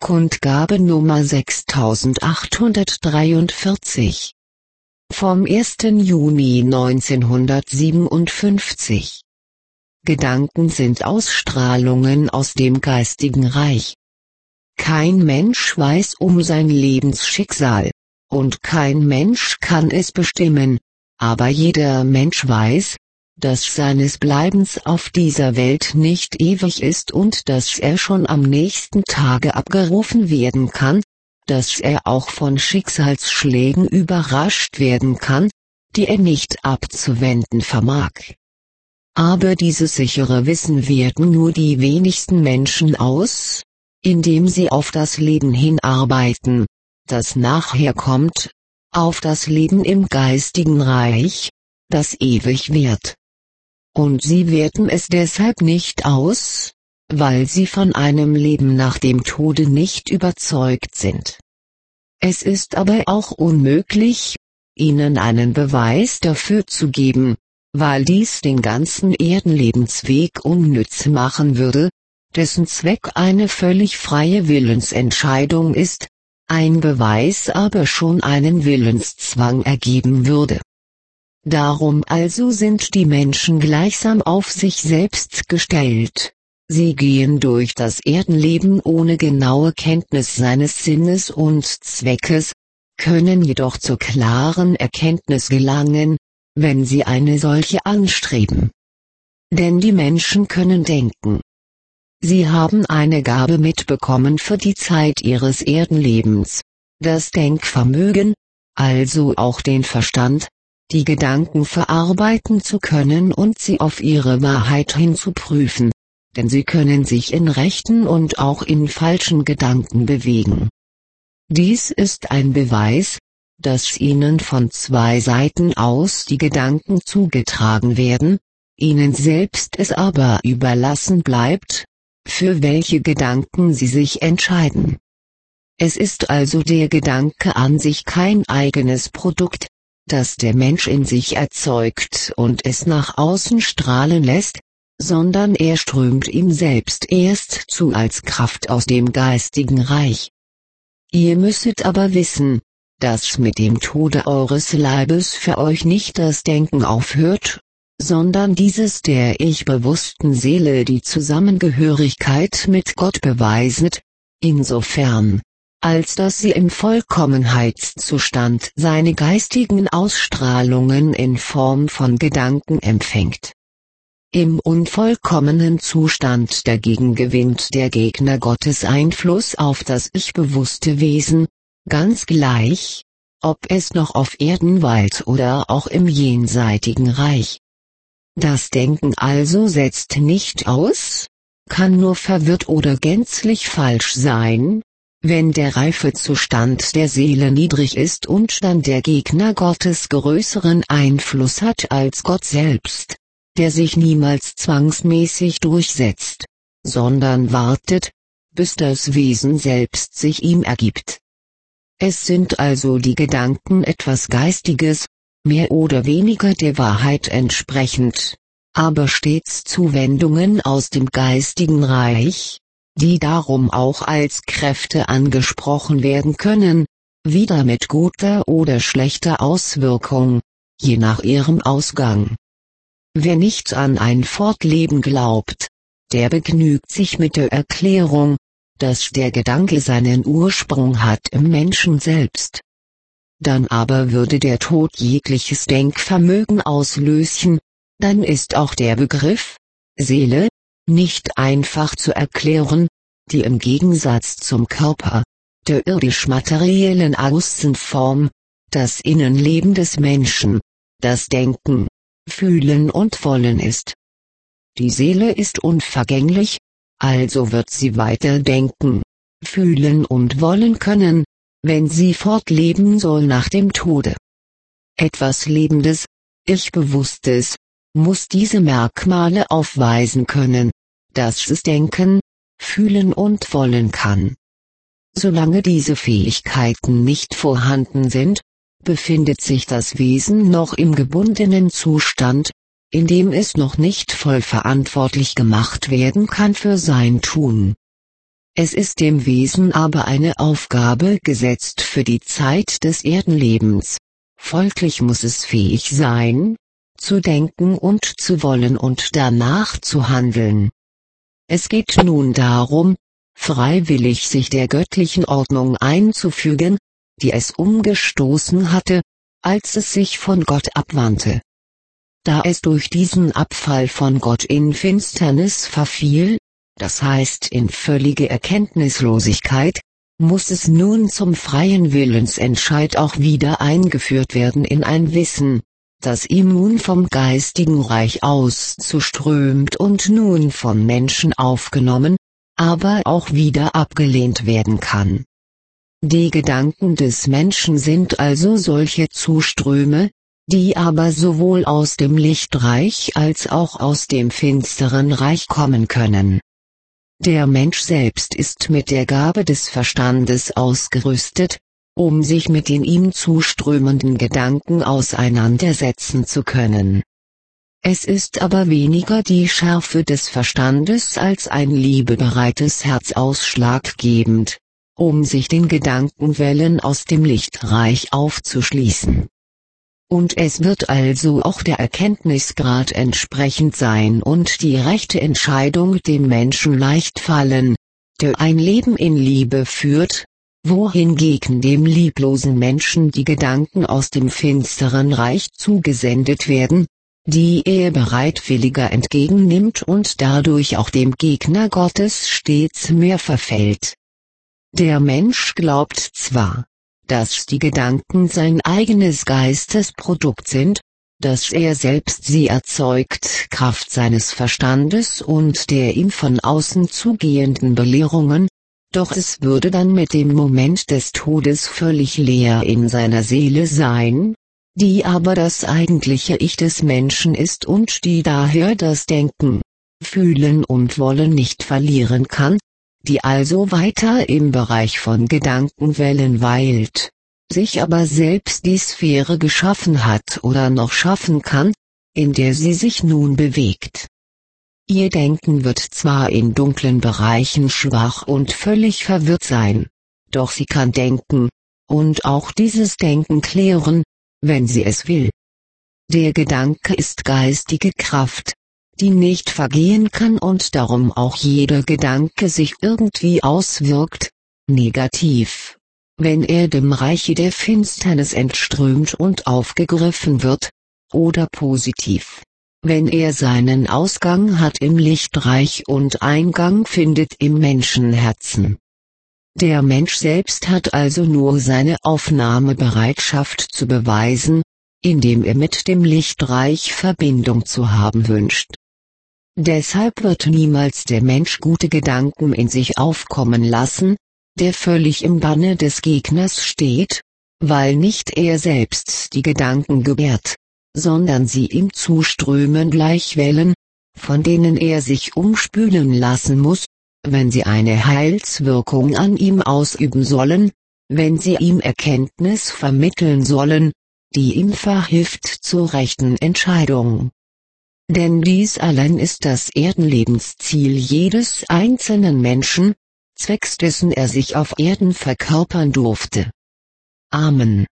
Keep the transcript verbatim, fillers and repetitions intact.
Kundgabe Nummer sechstausendachthundertdreiundvierzig. Vom ersten Juni neunzehnhundertsiebenundfünfzig. Gedanken sind Ausstrahlungen aus dem geistigen Reich. Kein Mensch weiß um sein Lebensschicksal, und kein Mensch kann es bestimmen, aber jeder Mensch weiß, dass seines Bleibens auf dieser Welt nicht ewig ist und dass er schon am nächsten Tage abgerufen werden kann, dass er auch von Schicksalsschlägen überrascht werden kann, die er nicht abzuwenden vermag. Aber dieses sichere Wissen werden nur die wenigsten Menschen aus, indem sie auf das Leben hinarbeiten, das nachher kommt, auf das Leben im geistigen Reich, das ewig wird. Und sie werten es deshalb nicht aus, weil sie von einem Leben nach dem Tode nicht überzeugt sind. Es ist aber auch unmöglich, ihnen einen Beweis dafür zu geben, weil dies den ganzen Erdenlebensweg unnütz machen würde, dessen Zweck eine völlig freie Willensentscheidung ist, ein Beweis aber schon einen Willenszwang ergeben würde. Darum also sind die Menschen gleichsam auf sich selbst gestellt. Sie gehen durch das Erdenleben ohne genaue Kenntnis seines Sinnes und Zweckes, können jedoch zur klaren Erkenntnis gelangen, wenn sie eine solche anstreben. Denn die Menschen können denken. Sie haben eine Gabe mitbekommen für die Zeit ihres Erdenlebens, das Denkvermögen, also auch den Verstand, die Gedanken verarbeiten zu können und sie auf ihre Wahrheit hin zu prüfen, denn sie können sich in rechten und auch in falschen Gedanken bewegen. Dies ist ein Beweis, dass ihnen von zwei Seiten aus die Gedanken zugetragen werden, ihnen selbst es aber überlassen bleibt, für welche Gedanken sie sich entscheiden. Es ist also der Gedanke an sich kein eigenes Produkt, das der Mensch in sich erzeugt und es nach außen strahlen lässt, sondern er strömt ihm selbst erst zu als Kraft aus dem geistigen Reich. Ihr müsset aber wissen, dass mit dem Tode eures Leibes für euch nicht das Denken aufhört, sondern dieses der ich-bewussten Seele die Zusammengehörigkeit mit Gott beweiset, insofern, als dass sie im Vollkommenheitszustand seine geistigen Ausstrahlungen in Form von Gedanken empfängt. Im unvollkommenen Zustand dagegen gewinnt der Gegner Gottes Einfluss auf das ich-bewusste Wesen, ganz gleich, ob es noch auf Erden weilt oder auch im jenseitigen Reich. Das Denken also setzt nicht aus, kann nur verwirrt oder gänzlich falsch sein, wenn der Reifezustand der Seele niedrig ist und dann der Gegner Gottes größeren Einfluss hat als Gott selbst, der sich niemals zwangsmäßig durchsetzt, sondern wartet, bis das Wesen selbst sich ihm ergibt. Es sind also die Gedanken etwas Geistiges, mehr oder weniger der Wahrheit entsprechend, aber stets Zuwendungen aus dem geistigen Reich, die darum auch als Kräfte angesprochen werden können, wieder mit guter oder schlechter Auswirkung, je nach ihrem Ausgang. Wer nicht an ein Fortleben glaubt, der begnügt sich mit der Erklärung, dass der Gedanke seinen Ursprung hat im Menschen selbst. Dann aber würde der Tod jegliches Denkvermögen auslöschen, dann ist auch der Begriff Seele nicht einfach zu erklären, die im Gegensatz zum Körper, der irdisch-materiellen Außenform, das Innenleben des Menschen, das Denken, Fühlen und Wollen ist. Die Seele ist unvergänglich, also wird sie weiter denken, fühlen und wollen können, wenn sie fortleben soll nach dem Tode. Etwas Lebendes, Ich-Bewusstes, muss diese Merkmale aufweisen können, dass es denken, fühlen und wollen kann. Solange diese Fähigkeiten nicht vorhanden sind, befindet sich das Wesen noch im gebundenen Zustand, in dem es noch nicht voll verantwortlich gemacht werden kann für sein Tun. Es ist dem Wesen aber eine Aufgabe gesetzt für die Zeit des Erdenlebens. Folglich muss es fähig sein, zu denken und zu wollen und danach zu handeln. Es geht nun darum, freiwillig sich der göttlichen Ordnung einzufügen, die es umgestoßen hatte, als es sich von Gott abwandte. Da es durch diesen Abfall von Gott in Finsternis verfiel, das heißt in völlige Erkenntnislosigkeit, muss es nun zum freien Willensentscheid auch wieder eingeführt werden in ein Wissen, das ihm nun vom geistigen Reich auszuströmt und nun von Menschen aufgenommen, aber auch wieder abgelehnt werden kann. Die Gedanken des Menschen sind also solche Zuströme, die aber sowohl aus dem Lichtreich als auch aus dem finsteren Reich kommen können. Der Mensch selbst ist mit der Gabe des Verstandes ausgerüstet, um sich mit den ihm zuströmenden Gedanken auseinandersetzen zu können. Es ist aber weniger die Schärfe des Verstandes als ein liebebereites Herz ausschlaggebend, um sich den Gedankenwellen aus dem Lichtreich aufzuschließen. Und es wird also auch der Erkenntnisgrad entsprechend sein und die rechte Entscheidung dem Menschen leicht fallen, der ein Leben in Liebe führt, wohingegen dem lieblosen Menschen die Gedanken aus dem finsteren Reich zugesendet werden, die er bereitwilliger entgegennimmt und dadurch auch dem Gegner Gottes stets mehr verfällt. Der Mensch glaubt zwar, dass die Gedanken sein eigenes Geistesprodukt sind, dass er selbst sie erzeugt Kraft seines Verstandes und der ihm von außen zugehenden Belehrungen, doch es würde dann mit dem Moment des Todes völlig leer in seiner Seele sein, die aber das eigentliche Ich des Menschen ist und die daher das Denken, Fühlen und Wollen nicht verlieren kann, die also weiter im Bereich von Gedankenwellen weilt, sich aber selbst die Sphäre geschaffen hat oder noch schaffen kann, in der sie sich nun bewegt. Ihr Denken wird zwar in dunklen Bereichen schwach und völlig verwirrt sein, doch sie kann denken, und auch dieses Denken klären, wenn sie es will. Der Gedanke ist geistige Kraft, die nicht vergehen kann und darum auch jeder Gedanke sich irgendwie auswirkt, negativ, wenn er dem Reiche der Finsternis entströmt und aufgegriffen wird, oder positiv, wenn er seinen Ausgang hat im Lichtreich und Eingang findet im Menschenherzen. Der Mensch selbst hat also nur seine Aufnahmebereitschaft zu beweisen, indem er mit dem Lichtreich Verbindung zu haben wünscht. Deshalb wird niemals der Mensch gute Gedanken in sich aufkommen lassen, der völlig im Banne des Gegners steht, weil nicht er selbst die Gedanken gebärt, sondern sie ihm zuströmen gleich Wellen, von denen er sich umspülen lassen muss, wenn sie eine Heilswirkung an ihm ausüben sollen, wenn sie ihm Erkenntnis vermitteln sollen, die ihm verhilft zur rechten Entscheidung. Denn dies allein ist das Erdenlebensziel jedes einzelnen Menschen, zwecks dessen er sich auf Erden verkörpern durfte. Amen.